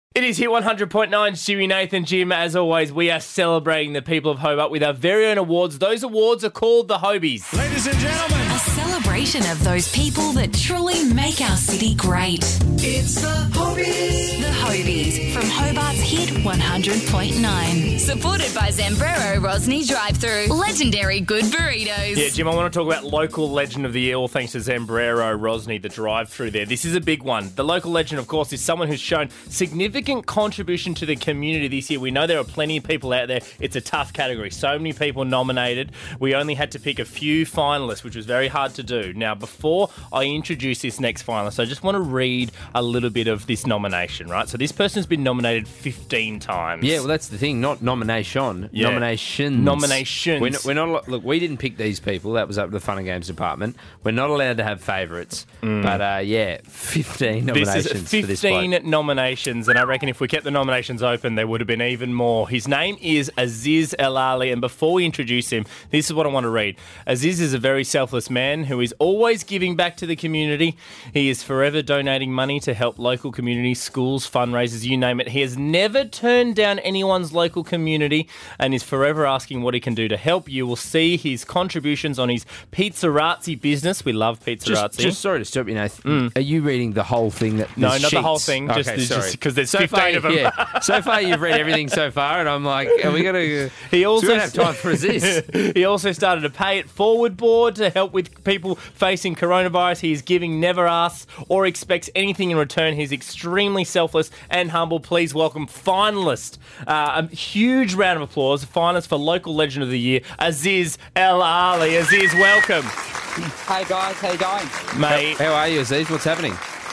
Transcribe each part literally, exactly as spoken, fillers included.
It is here one hundred point nine, Jimmy, Nathan, Jim. As always, we are celebrating the people of Hobart with our very own awards. Those awards are called the Hobies. Ladies and gentlemen, a celebration of those people that truly make our city great. it's the Hobies. The Hobies from Hobart's Hit one hundred point nine. Supported by Zambrero Rosny Drive-Thru. Legendary good burritos. Yeah, Jim, I want to talk about local legend of the year, all thanks to Zambrero Rosny, the drive-through there. This is a big one. The local legend, of course, is someone who's shown significant contribution to the community this year. We know there are plenty of people out there. It's a tough category. So many people nominated. We only had to pick a few finalists, which was very hard to do. Now, before I introduce this next finalist, I just want to read a little bit of this nomination, right? So this person's been nominated fifteen times. Yeah, well, that's the thing. Not nomination. Yeah. Nominations. Nominations. We're not, we're not. Look, we didn't pick these people. That was up to the Fun and Games department. We're not allowed to have favourites. But uh, yeah, fifteen nominations. This is fifteen for this bloke. nominations, and I reckon if we kept the nominations open, there would have been even more. His name is Aziz El Ali, and before we introduce him, this is what I want to read. Aziz is a very selfless man who is always giving back to the community. He is forever donating money to help local communities, schools, fundraisers, you name it. He has never turned down anyone's local community and is forever asking what he can do to help. You will see his contributions on his Pizzarazzi business. We love Pizzarazzi. Just, just sorry to stop you, Nathan. Are you reading the whole thing? That No, there's not the whole sheets? thing, just- Okay, just sorry. 'cause there's so fifteen far, of them. Yeah, so far you've read everything so far, and I'm like, are we going to? He also we don't have time for this. He also started a pay it forward board to help with people facing coronavirus. He is giving, never asks or expects anything in return. He's extremely selfless and humble. Please welcome finalist. Uh, a huge round of applause. Finalist for Local Legend of the Year, Aziz El Ali. Aziz, welcome, Hey guys, how you going? mate. How are you, Aziz? What's happening?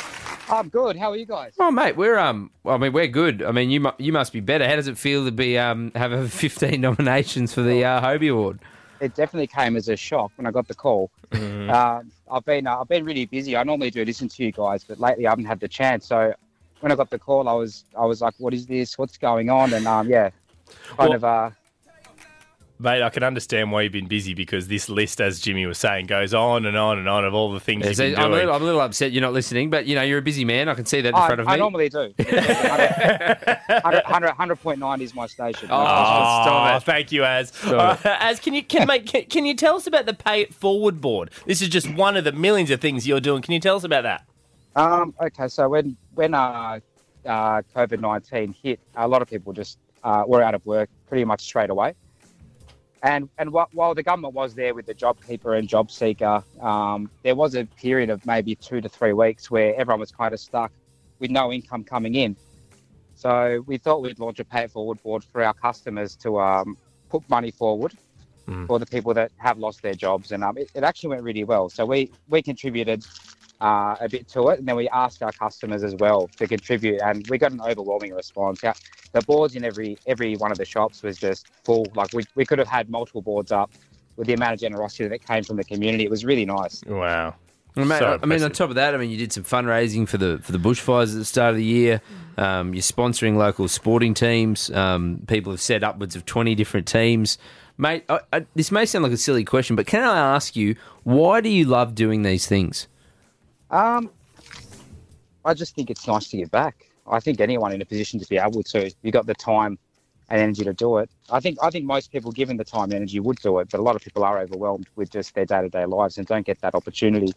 I'm good. How are you guys? Oh, mate, we're um. I mean, we're good. I mean, you mu- you must be better. How does it feel to be um have a fifteen nominations for the uh, Hobie Award? It definitely came as a shock when I got the call. Uh, I've been uh, I've been really busy. I normally do listen to you guys, but lately I haven't had the chance. So when I got the call, I was I was like, "What is this? What's going on?" And um, yeah, kind Well- of uh, Mate, I can understand why you've been busy because this list, as Jimmy was saying, goes on and on and on of all the things Yeah, you've so been I'm, a doing. little, I'm a little upset you're not listening, but you know you're a busy man. I can see that in I, front of me. I normally do. one hundred point nine is my station. Oh, Oh, stop it. thank you, Az. Stop Uh, Az, can you can, mate, can, can you tell us about the Pay It Forward board? This is just one of the millions of things you're doing. Can you tell us about that? Um, okay, so when when uh, uh, COVID nineteen hit, a lot of people just uh, were out of work pretty much straight away. And and wh- while the government was there with the JobKeeper and JobSeeker, um, there was a period of maybe two to three weeks where everyone was kind of stuck with no income coming in. So we thought we'd launch a Pay It Forward board for our customers to um, put money forward Mm. for the people that have lost their jobs. And um, it, it actually went really well. So we, we contributed uh, a bit to it, and then we asked our customers as well to contribute, and we got an overwhelming response. Yeah, the boards in every every one of the shops was just full. Like we, we could have had multiple boards up with the amount of generosity that came from the community. It was really nice. Wow. Well, mate, So I mean, on impressive. top of that, I mean, you did some fundraising for the for the bushfires at the start of the year. Um, you're sponsoring local sporting teams. Um, people have set upwards of twenty different teams. Mate, I, I, this may sound like a silly question, but can I ask you, why do you love doing these things? Um, I just think it's nice to give back. I think anyone in a position to be able to, you got the time and energy to do it. I think I think most people, given the time and energy, would do it, but a lot of people are overwhelmed with just their day-to-day lives and don't get that opportunity.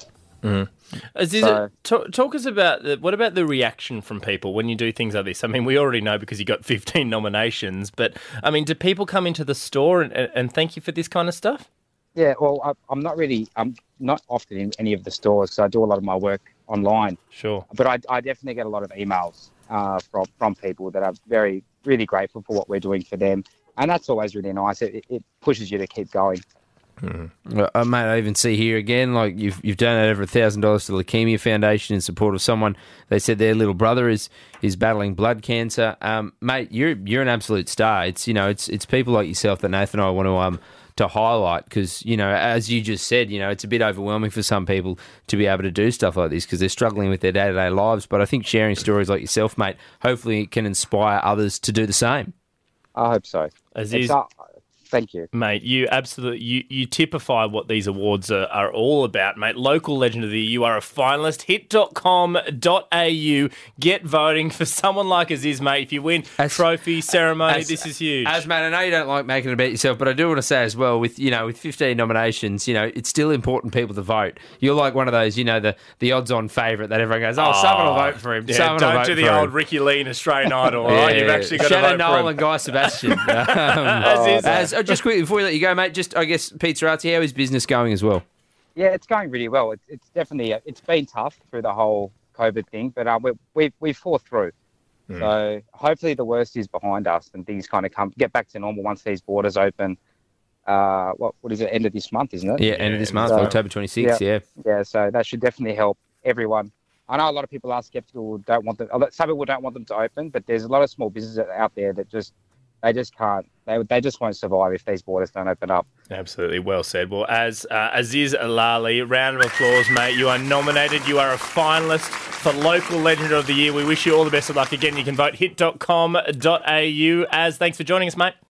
Aziz, So- talk, talk us about the, what about the reaction from people when you do things like this? I mean, we already know because you got fifteen nominations, but I mean, do people come into the store and, and, and thank you for this kind of stuff? Yeah, well, I, I'm not really, I'm not often in any of the stores because I do a lot of my work online, Sure. but I, I definitely get a lot of emails uh, from, from people that are very, really grateful for what we're doing for them. And that's always really nice. It, it pushes you to keep going. Well, uh, mate, I even see here again, like you've you've donated over a thousand dollars to the Leukemia Foundation in support of someone. They said their little brother is is battling blood cancer. Um, mate, you're you're an absolute star. It's you know it's it's people like yourself that Nathan and I want to um to highlight because you know as you just said, you know it's a bit overwhelming for some people to be able to do stuff like this because they're struggling with their day to day lives. But I think sharing stories like yourself, mate, hopefully it can inspire others to do the same. I hope so. Aziz, It's, uh, Thank you. Mate, you absolutely you, you typify what these awards are, are all about, mate. Local Legend of the Year, you are a finalist. hit dot com dot a u. Get voting for someone like Aziz, mate. If you win As- trophy, ceremony, as- this is huge. As mate, I know you don't like making it about yourself, but I do want to say as well, with you know, with fifteen nominations, you know, it's still important people to vote. You're like one of those, you know, the, the odds-on favourite that everyone goes, oh, someone will vote for him. Yeah, someone will don't vote do for the him. old Ricky Lee in Australian Idol, all right? You've actually got Shannon to vote Noel for him. and Guy Sebastian. um, Aziz, as, oh, just quickly before we let you go, mate, just I guess Pizza Artsy, how is business going as well? Yeah, it's going really well. It's, it's definitely it's been tough through the whole COVID thing, but uh, we we we fought through. Hmm. So hopefully the worst is behind us and things kind of come get back to normal once these borders open. Uh, what what is it? End of this month, isn't it? Yeah, end of this month, So- October twenty-sixth, yeah. Yeah, so that should definitely help everyone. I know a lot of people are skeptical, don't want them. Some people don't want them to open, but there's a lot of small businesses out there that just they just can't. They they just won't survive if these borders don't open up. Absolutely, well said. Well, as uh, Aziz Alali, round of applause, mate. You are nominated. You are a finalist for Local Legend of the Year. We wish you all the best of luck. Again, you can vote hit dot com dot a u. As thanks for joining us, mate.